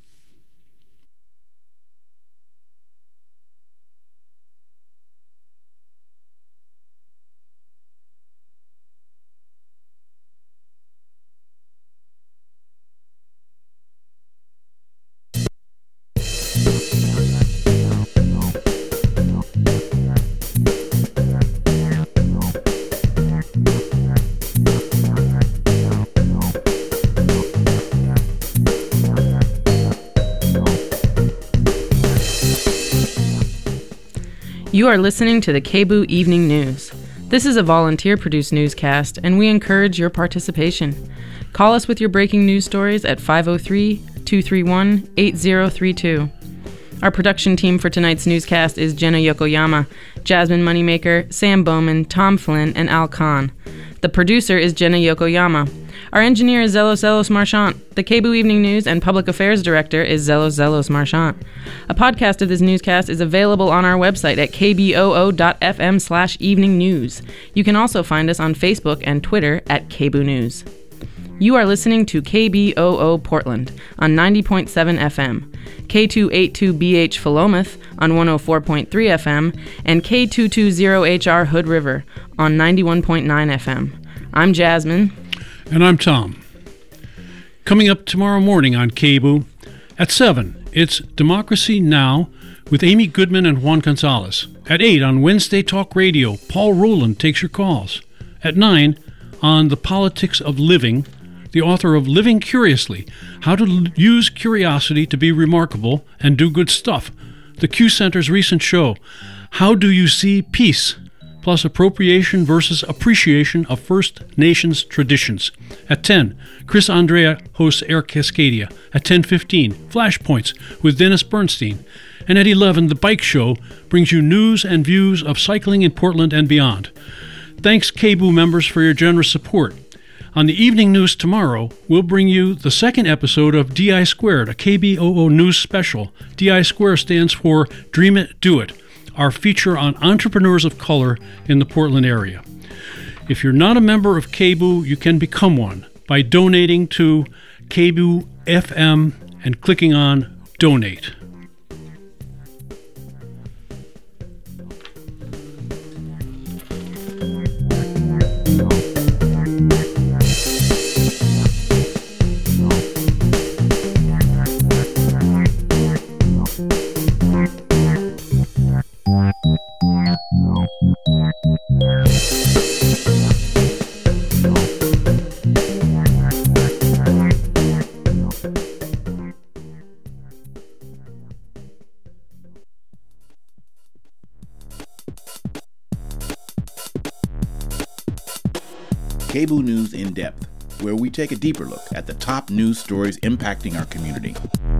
Speaker 8: You are listening to the KBOO Evening News. This is a volunteer-produced newscast, and we encourage your participation. Call us with your breaking news stories at 503-231-8032. Our production team for tonight's newscast is Jenna Yokoyama, Jasmine Moneymaker, Sam Bowman, Tom Flynn, and Al Khan. The producer is Jenna Yokoyama. Our engineer is Zelos Marchant. The KBOO Evening News and Public Affairs Director is Zelos Marchant. A podcast of this newscast is available on our website at kboo.fm/eveningnews. You can also find us on Facebook and Twitter at KBOO News. You are listening to KBOO Portland on 90.7 FM, K282BH Philomath on 104.3 FM, and K220HR Hood River on 91.9 FM. I'm Jasmine.
Speaker 9: And I'm Tom. Coming up tomorrow morning on KBOO, at 7, it's Democracy Now! With Amy Goodman and Juan Gonzalez. At 8 on Wednesday Talk Radio, Paul Rowland takes your calls. At 9 on The Politics of Living, the author of Living Curiously, How to Use Curiosity to be Remarkable and Do Good Stuff, the Q Center's recent show, How Do You See Peace? Plus appropriation versus appreciation of First Nations traditions. At 10, Chris Andrea hosts Air Cascadia. At 10:15, Flashpoints with Dennis Bernstein. And at 11, The Bike Show brings you news and views of cycling in Portland and beyond. Thanks, KBOO members, for your generous support. On the evening news tomorrow, we'll bring you the second episode of DI Squared, a KBOO news special. DI Squared stands for Dream It, Do It, our feature on entrepreneurs of color in the Portland area. If you're not a member of KBOO, you can become one by donating to KBOO FM and clicking on Donate.
Speaker 15: KBOO News in Depth, where we take a deeper look at the top news stories impacting our community.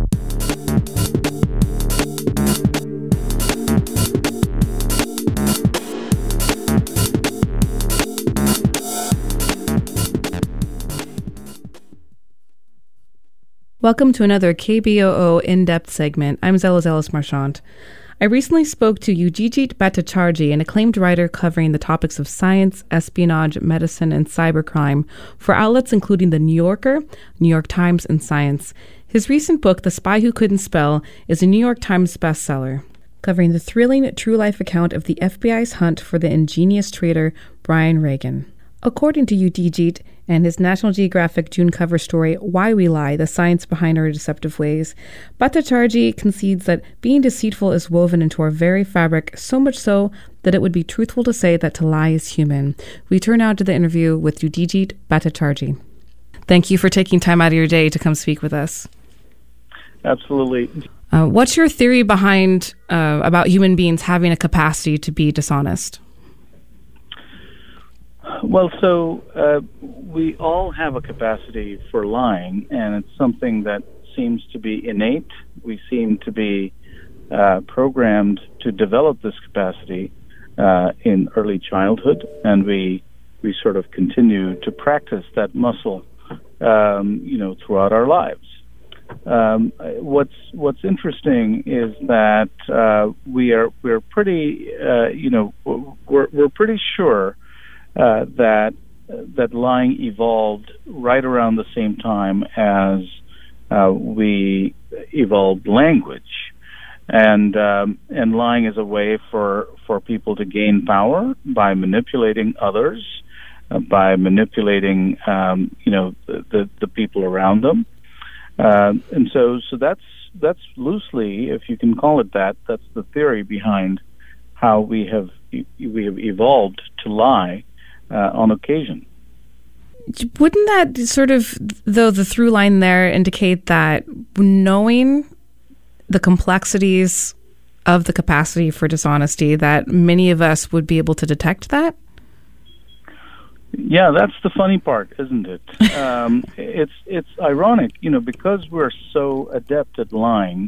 Speaker 4: Welcome to another KBOO In-Depth segment. I'm Zelos Marchant. I recently spoke to Yujijit Bhattacharjee, an acclaimed writer covering the topics of science, espionage, medicine, and cybercrime for outlets including The New Yorker, New York Times, and Science. His recent book, The Spy Who Couldn't Spell, is a New York Times bestseller, covering the thrilling true-life account of the FBI's hunt for the ingenious traitor Brian Regan. According to Yujijit and his National Geographic June cover story, Why We Lie, The Science Behind Our Deceptive Ways, Bhattacharjee concedes that being deceitful is woven into our very fabric, so much so that it would be truthful to say that to lie is human. We turn now to the interview with Yujijit Bhattacharjee. Thank you for taking time out of your day to come speak with us.
Speaker 16: Absolutely.
Speaker 4: What's your theory behind about human beings having a capacity to be dishonest?
Speaker 16: Well, so we all have a capacity for lying, and it's something that seems to be innate. We seem to be programmed to develop this capacity in early childhood, and we sort of continue to practice that muscle, throughout our lives. What's interesting is that we're pretty we're pretty sure that lying evolved right around the same time as we evolved language, and lying is a way for people to gain power by manipulating others, by manipulating the people around them, and so that's loosely, if you can call it that, that's the theory behind how we have evolved to lie on occasion.
Speaker 4: Wouldn't that sort of, though, the through line there indicate that knowing the complexities of the capacity for dishonesty, that many of us would be able to detect that?
Speaker 16: Yeah, that's the funny part, isn't it? It's ironic, because we're so adept at lying,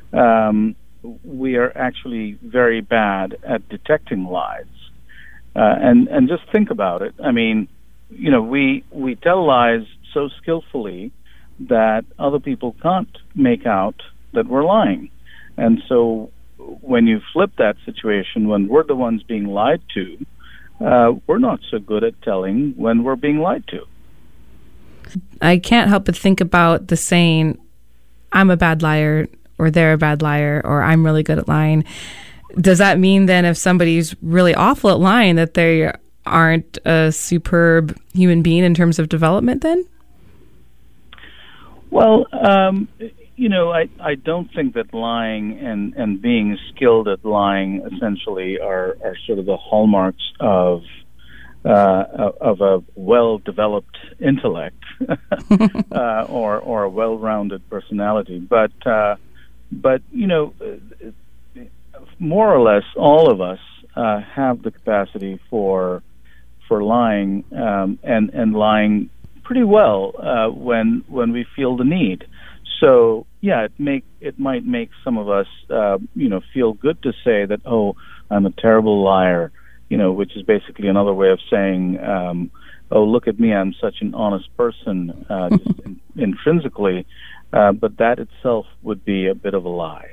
Speaker 16: we are actually very bad at detecting lies. And just think about it. I mean, we tell lies so skillfully that other people can't make out that we're lying. And so when you flip that situation, when we're the ones being lied to, we're not so good at telling when we're being lied to.
Speaker 4: I can't help but think about the saying, I'm a bad liar, or they're a bad liar, or I'm really good at lying. Does that mean then if somebody's really awful at lying that they aren't a superb human being in terms of development then?
Speaker 16: Well, I don't think that lying and being skilled at lying essentially are sort of the hallmarks of a well-developed intellect or a well-rounded personality. But more or less, all of us have the capacity for lying, and lying pretty well when we feel the need. So yeah, it might make some of us feel good to say that, oh, I'm a terrible liar, which is basically another way of saying, oh, look at me, I'm such an honest person, just intrinsically, but that itself would be a bit of a lie.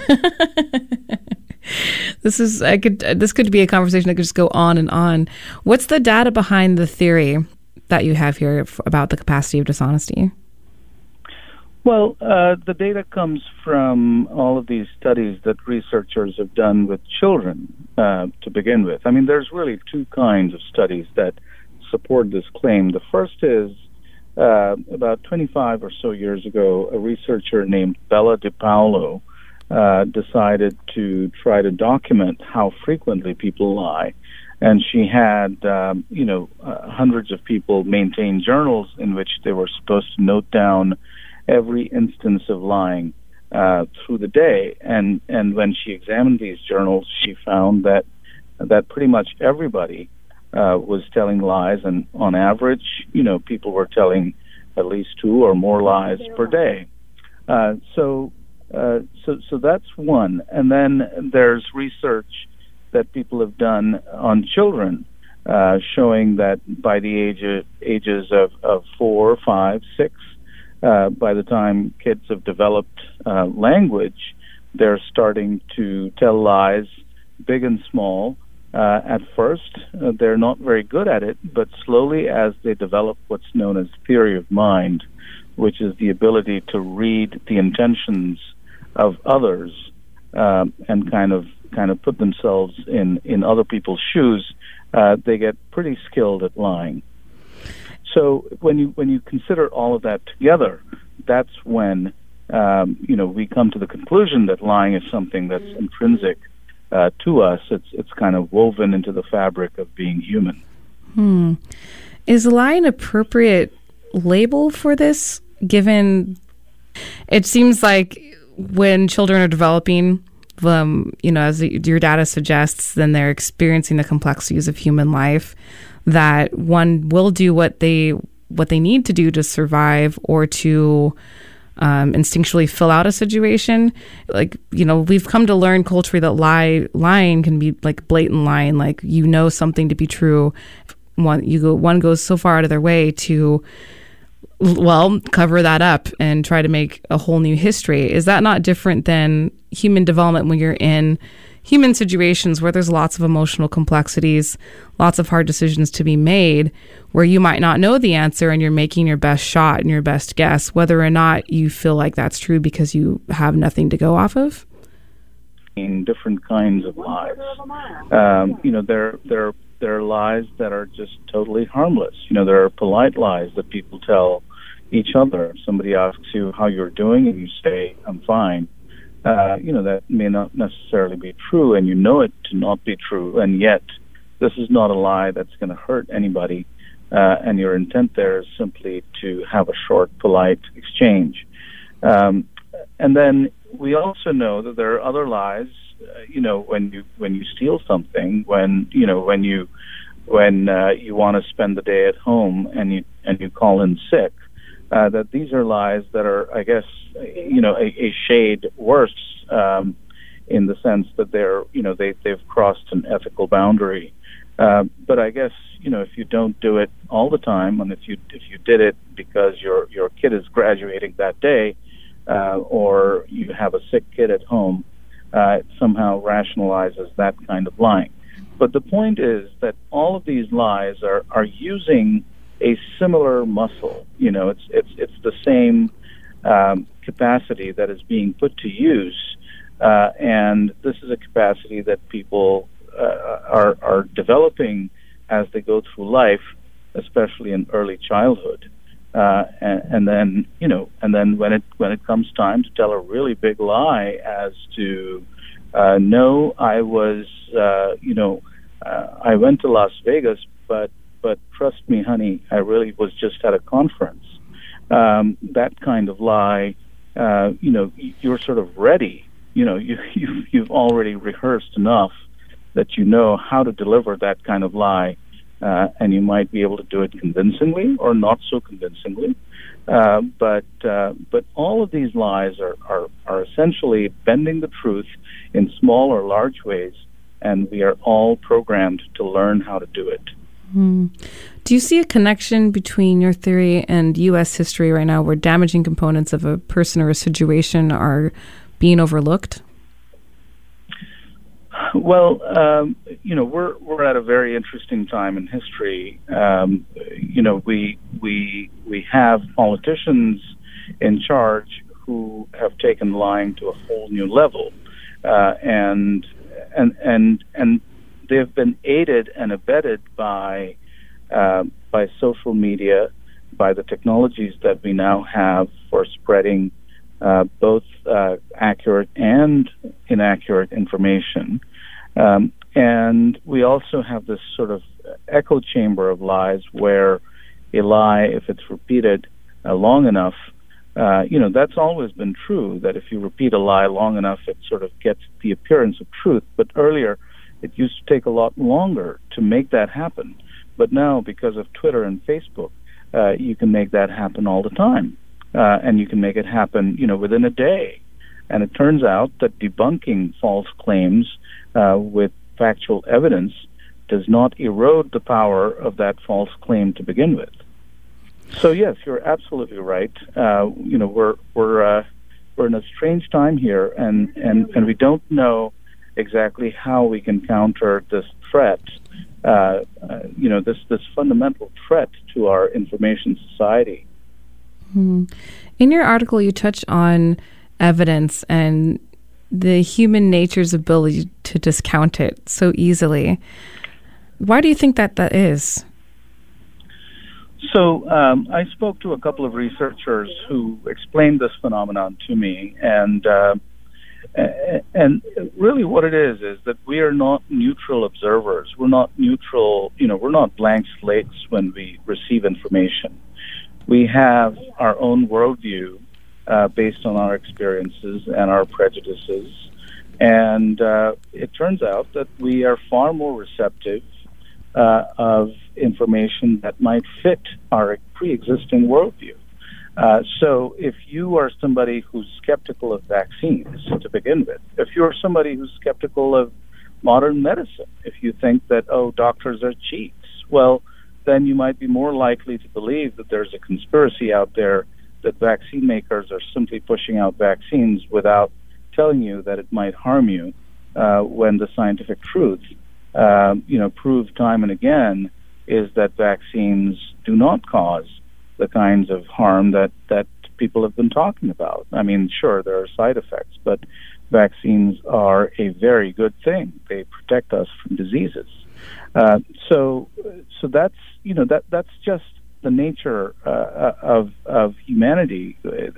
Speaker 4: This could be a conversation that could just go on and on. What's the data behind the theory that you have here about the capacity of dishonesty?
Speaker 16: Well, the data comes from all of these studies that researchers have done with children to begin with. I mean, there's really two kinds of studies that support this claim. The first is about 25 or so years ago, a researcher named Bella DiPaolo decided to try to document how frequently people lie. And she had, hundreds of people maintain journals in which they were supposed to note down every instance of lying through the day. And when she examined these journals, she found that pretty much everybody was telling lies, and on average, people were telling at least 2 or more lies per day. So that's one. And then there's research that people have done on children, showing that by the ages of 4, 5, 6, by the time kids have developed language, they're starting to tell lies, big and small. At first, they're not very good at it, but slowly as they develop what's known as theory of mind, which is the ability to read the intentions of others and kind of put themselves in other people's shoes, they get pretty skilled at lying. So when you consider all of that together, that's when we come to the conclusion that lying is something that's intrinsic to us. It's kind of woven into the fabric of being human.
Speaker 4: Is lie an appropriate label for this, given it seems like when children are developing, as your data suggests, then they're experiencing the complexities of human life, that one will do what they need to do to survive or to instinctually fill out a situation. Like, we've come to learn culturally that lying can be like blatant lying, like something to be true. One goes so far out of their way to cover that up and try to make a whole new history. Is that not different than human development when you're in human situations where there's lots of emotional complexities, lots of hard decisions to be made, where you might not know the answer and you're making your best shot and your best guess, whether or not you feel like that's true because you have nothing to go off of?
Speaker 16: In different kinds of lies. There are lies that are just totally harmless. There are polite lies that people tell each other. If somebody asks you how you're doing and you say, I'm fine, that may not necessarily be true, and you know it to not be true, and yet this is not a lie that's going to hurt anybody, and your intent there is simply to have a short, polite exchange. And then we also know that there are other lies, when you steal something, when you want to spend the day at home and you call in sick, that these are lies that are, I guess, a shade worse, in the sense that they've crossed an ethical boundary. But I guess, if you don't do it all the time, and if you did it because your kid is graduating that day, or you have a sick kid at home, it somehow rationalizes that kind of lying. But the point is that all of these lies are using a similar muscle. It's the same capacity that is being put to use, and this is a capacity that people are developing as they go through life, especially in early childhood. And then when it comes time to tell a really big lie as to no, I was I went to Las Vegas, but trust me, honey, I really was just at a conference. That kind of lie, you're sort of ready. You've already rehearsed enough that you know how to deliver that kind of lie, and you might be able to do it convincingly or not so convincingly. But all of these lies are essentially bending the truth in small or large ways, and we are all programmed to learn how to do it.
Speaker 4: Do you see a connection between your theory and U.S. history right now, where damaging components of a person or a situation are being overlooked?
Speaker 16: Well, we're at a very interesting time in history. We have politicians in charge who have taken lying to a whole new level, and they've been aided and abetted by social media, by the technologies that we now have for spreading both accurate and inaccurate information. And we also have this sort of echo chamber of lies where a lie, if it's repeated long enough, that's always been true, that if you repeat a lie long enough, it sort of gets the appearance of truth. But earlier, It used to take a lot longer to make that happen. But now, because of Twitter and Facebook, you can make that happen all the time. And you can make it happen, within a day. And it turns out that debunking false claims with factual evidence does not erode the power of that false claim to begin with. So yes, you're absolutely right. We're in a strange time here, and we don't know exactly how we can counter this threat. This fundamental threat to our information society.
Speaker 4: In your article, you touch on evidence and the human nature's ability to discount it so easily. Why do you think that is?
Speaker 16: So I spoke to a couple of researchers who explained this phenomenon to me, and really what it is that we are not neutral observers. We're not neutral, we're not blank slates when we receive information. We have our own worldview based on our experiences and our prejudices, and it turns out that we are far more receptive of information that might fit our pre-existing worldview. So if you are somebody who's skeptical of vaccines to begin with, if you're somebody who's skeptical of modern medicine, if you think that, doctors are cheats, well, then you might be more likely to believe that there's a conspiracy out there that vaccine makers are simply pushing out vaccines without telling you that it might harm you, when the scientific truth, proved time and again, is that vaccines do not cause the kinds of harm that people have been talking about. I mean, sure, there are side effects, but vaccines are a very good thing. They protect us from diseases. So that's that's just the nature of humanity.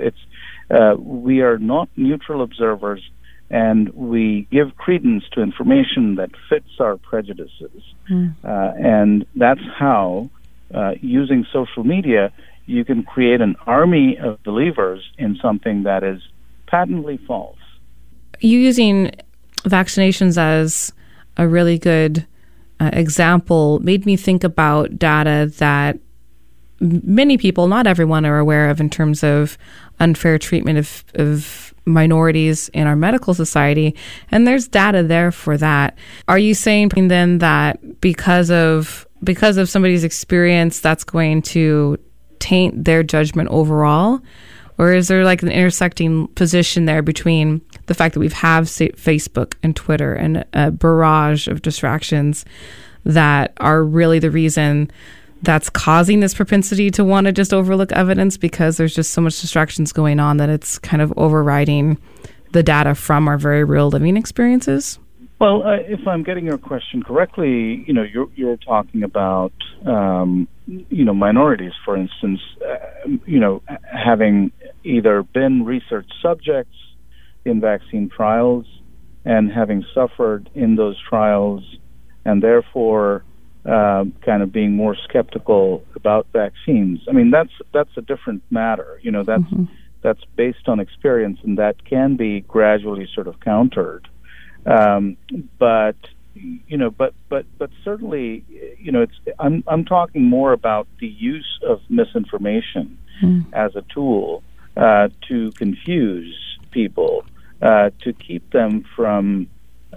Speaker 16: We are not neutral observers, and we give credence to information that fits our prejudices. And that's how, using social media, you can create an army of believers in something that is patently false.
Speaker 4: You using vaccinations as a really good example made me think about data that many people, not everyone, are aware of in terms of unfair treatment of minorities in our medical society, and there's data there for that. Are you saying then that because of somebody's experience, that's going to taint their judgment overall? Or is there like an intersecting position there between the fact that we have Facebook and Twitter and a barrage of distractions that are really the reason that's causing this propensity to want to just overlook evidence, because there's just so much distractions going on that it's kind of overriding the data from our very real living experiences?
Speaker 16: Well, if I'm getting your question correctly, you're talking about, minorities, for instance, having either been research subjects in vaccine trials and having suffered in those trials, and therefore kind of being more skeptical about vaccines. I mean, that's a different matter. That's based on experience, and that can be gradually sort of countered. But certainly, I'm talking more about the use of misinformation as a tool to confuse people, to keep them from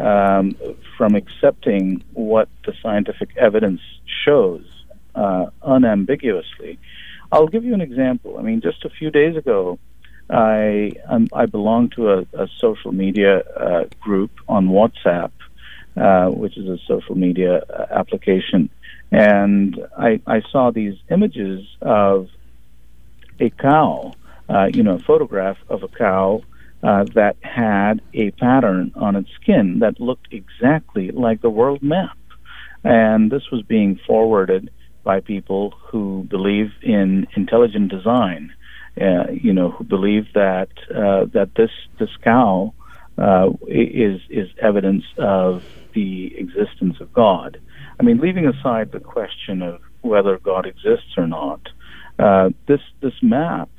Speaker 16: accepting what the scientific evidence shows unambiguously. I'll give you an example. I mean, just a few days ago, I belong to a social media group on WhatsApp, which is a social media application, and I saw these images of a cow, a photograph of a cow that had a pattern on its skin that looked exactly like the world map. And this was being forwarded by people who believe in intelligent design, who believe that this cow is evidence of the existence of God. I mean, leaving aside the question of whether God exists or not, this map,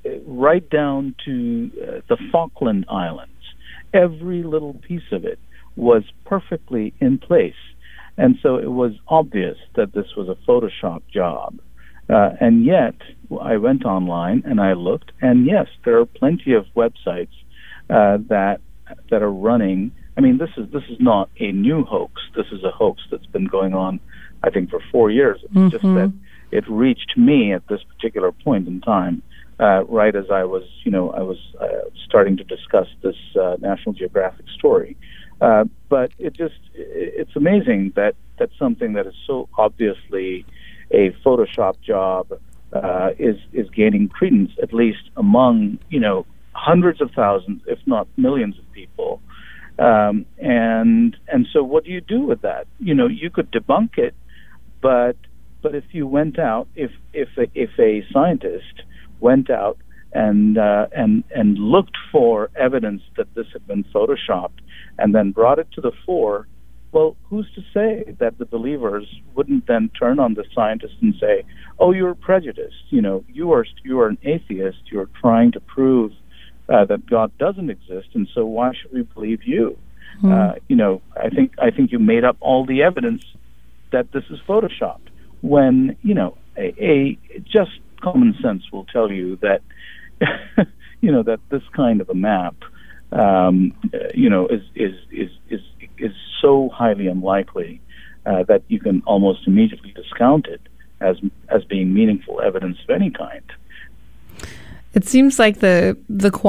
Speaker 16: right down to the Falkland Islands, every little piece of it was perfectly in place. And so it was obvious that this was a Photoshop job. And yet, I went online and I looked, and yes, there are plenty of websites that are running. I mean, this is not a new hoax. This is a hoax that's been going on, I think, for 4 years. It's just that it reached me at this particular point in time, right as I was starting to discuss this National Geographic story. But it's amazing that something that is so obviously a Photoshop job is gaining credence, at least among hundreds of thousands, if not millions of people. And so what do you do with that? You could debunk it, but if you went out, if a scientist went out and looked for evidence that this had been photoshopped and then brought it to the fore, well, who's to say that the believers wouldn't then turn on the scientist and say, "Oh, you're prejudiced. You are an atheist. You're trying to prove that God doesn't exist, and so why should we believe you?" I think you made up all the evidence that this is photoshopped. When a just common sense will tell you that that this kind of a map is so highly unlikely that you can almost immediately discount it as being meaningful evidence of any kind.
Speaker 17: It seems like the